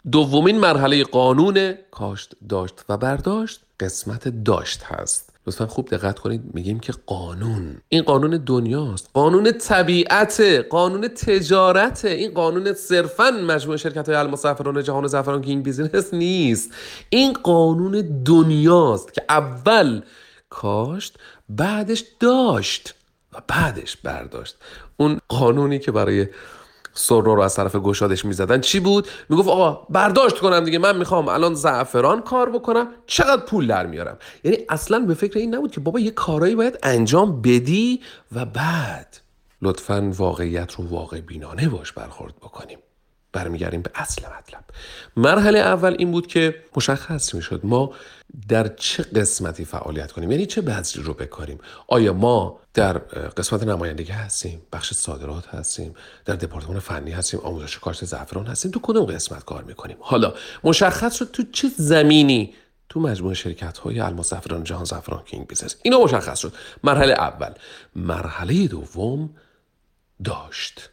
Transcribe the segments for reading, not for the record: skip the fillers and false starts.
دومین مرحله قانون کاشت، داشت و برداشت قسمت داشت هست. لطفا خوب دقت کنید، میگیم که قانون، این قانون دنیاست، قانون طبیعت، قانون تجارت. این قانون صرفاً مجموعه شرکت‌های المسافران جهان زعفران کینگ بیزینس نیست. این قانون دنیاست که اول کاشت، بعدش داشت و بعدش برداشت. اون قانونی که برای سرو رو از طرف گشادش میزدن چی بود؟ میگفت آقا برداشت کنم دیگه، من میخوام الان زعفران کار بکنم، چقدر پول در میارم. یعنی اصلا به فکر این نبود که بابا یه کارایی باید انجام بدی و بعد لطفاً واقعیت رو واقع بینانه باش برخورد بکنیم. برمیگردیم به اصل مطلب. مرحله اول این بود که مشخص میشد ما در چه قسمتی فعالیت کنیم، یعنی چه بذری رو بکاریم. آیا ما در قسمت نمایندگی هستیم، بخش صادرات هستیم، در دپارتمان فنی هستیم، آموزش کاشت زعفران هستیم، تو کدوم قسمت کار میکنیم؟ حالا مشخص شد تو چه زمینی، تو مجموعه شرکت‌های المسافران جهان زعفران کینگ بیزنس. اینا مشخص شد. مرحله اول. مرحله دوم داشت.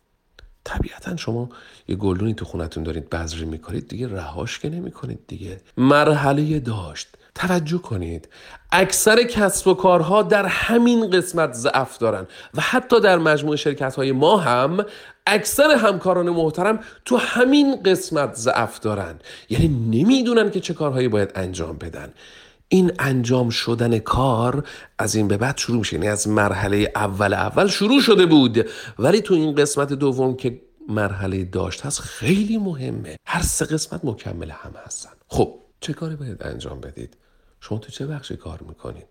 طبیعتا شما یه گلدونی تو خونتون دارید بذری میکنید دیگه، رهاش که نمیکنید دیگه. مرحله داشت. توجه کنید، اکثر کسب و کارها در همین قسمت ضعف دارن و حتی در مجموعه شرکت‌های ما هم اکثر همکاران محترم تو همین قسمت ضعف دارن. یعنی نمیدونن که چه کارهایی باید انجام بدن. این انجام شدن کار از این به بعد شروع میشه، یعنی از مرحله اول شروع شده بود، ولی تو این قسمت دوم که مرحله داشت هست خیلی مهمه. هر سه قسمت مکمل هم هستن. خب چه کاری باید انجام بدید؟ شما تو چه بخشی کار میکنید؟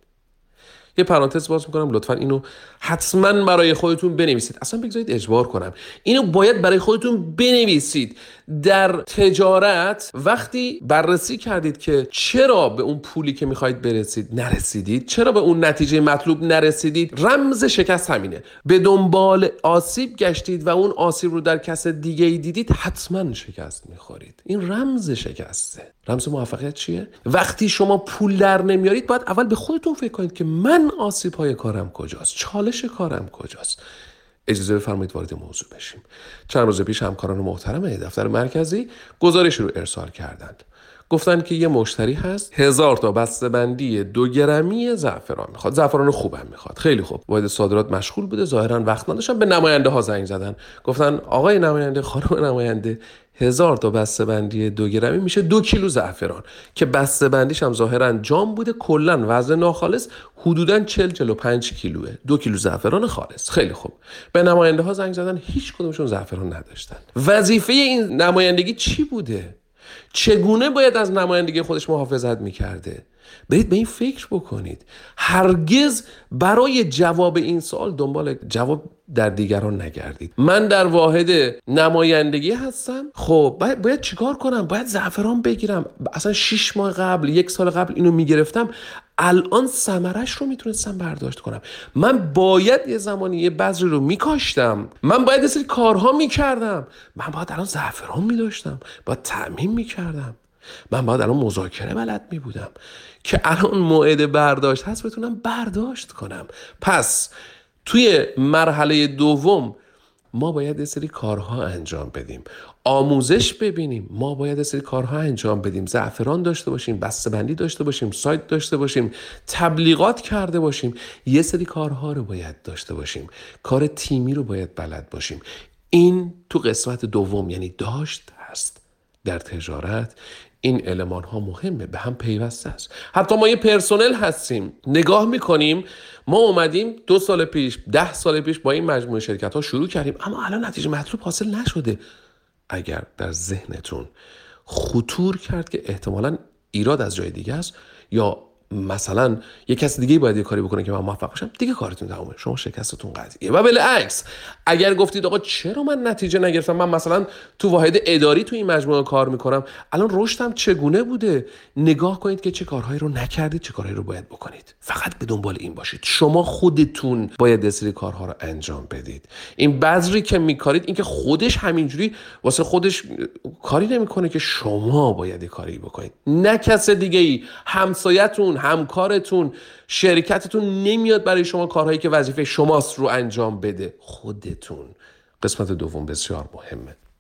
یه پرانتز باز میکنم، لطفاً اینو حتما برای خودتون بنویسید. اصلا بگذارید اجبار کنم، اینو باید برای خودتون بنویسید. در تجارت وقتی بررسی کردید که چرا به اون پولی که میخواید برسید نرسیدید، چرا به اون نتیجه مطلوب نرسیدید، رمز شکست همینه. به دنبال آسیب گشتید و اون آسیب رو در کس دیگه ای دیدید، حتما شکست میخورید. این رمز شکسته. رمز موفقیت چیه؟ وقتی شما پول در نمیارید، باید اول به خودتون فکر کنید که من آسیب های کارم کجاست، چالش کارم کجاست. اجازه بفرمایید وارد موضوع بشیم. چند روز پیش همکاران محترم دفتر مرکزی گزارش رو ارسال کردند. گفتن که یه مشتری هست 1000 تا بسته‌بندی 2 گرمی زعفران میخواد. زعفران خوبم میخواد. خیلی خوب. واحد صادرات مشغول بوده، ظاهرا وقت نداشتن. به نماینده ها زنگ زدن. گفتن آقای نماینده، خانم نماینده، 1000 تا بسته‌بندی 2 گرمی میشه 2 کیلو زعفران که بسته‌بندیش هم ظاهرا جام بوده، کلا وزن ناخالص حدوداً 40-45 کیلوه. 2 کیلو زعفران خالص. خیلی خوب. به نماینده ها زنگ زدن، هیچ کدومشون زعفران نداشتن. وظیفه این نمایندگی چی بوده؟ چگونه باید از نمایندگی خودش محافظت میکرده؟ برید به این فکر بکنید. هرگز برای جواب این سوال دنبال جواب در دیگران نگردید. من در واحد نمایندگی هستم، خب باید چیکار کنم؟ باید زعفران بگیرم. اصلا 6 ماه قبل، 1 سال قبل اینو میگرفتم، الان ثمرش رو میتونستم برداشت کنم. من باید یه زمانی یه بذری رو میکاشتم، من باید یه سری کارها میکردم، من باید الان زعفران میداشتم، باید تأمین میکردم، من باید الان مذاکره بلد میبودم که الان موعد برداشت هست بتونم برداشت کنم. پس توی مرحله دوم ما باید یه سری کارها انجام بدیم، آموزش ببینیم، ما باید یه سری کارها انجام بدیم، زعفران داشته باشیم، بسته‌بندی داشته باشیم، سایت داشته باشیم، تبلیغات کرده باشیم، یه سری کارها رو باید داشته باشیم، کار تیمی رو باید بلد باشیم. این تو قسمت دوم یعنی داشت هست. در تجارت این المان ها مهمه، به هم پیوسته است. حتی ما یه پرسنل هستیم، نگاه میکنیم ما اومدیم 2 سال پیش 10 سال پیش با این مجموعه شرکت ها شروع کردیم، اما الان نتیجه مطلوب حاصل نشده. اگر در ذهنتون خطور کرد که احتمالاً ایراد از جای دیگه است یا مثلا یک کس دیگه باید یه کاری بکنه که من موفق بشم، دیگه کارتون تمومه، شما شکستتون قطعیه. و بالعکس اگر گفتید آقا چرا من نتیجه نگرفتم، من مثلا تو واحد اداری تو این مجموعه کار میکنم، الان رشدم چگونه بوده، نگاه کنید که چه کارهایی رو نکردید، چه کارهایی رو باید بکنید. فقط به دنبال این باشید. شما خودتون باید یه سری کارها رو انجام بدید. این بذری که میکارید، این که خودش همینجوری واسه خودش کاری نمیکنه که شما باید یه کاری بکنید، نه کس دیگه ای. همسایتون، همکارتون، شرکتتون نمیاد برای شما کارهایی که وظیفه شماست رو انجام بده. خودتون. قسمت دوم بسیار مهمه.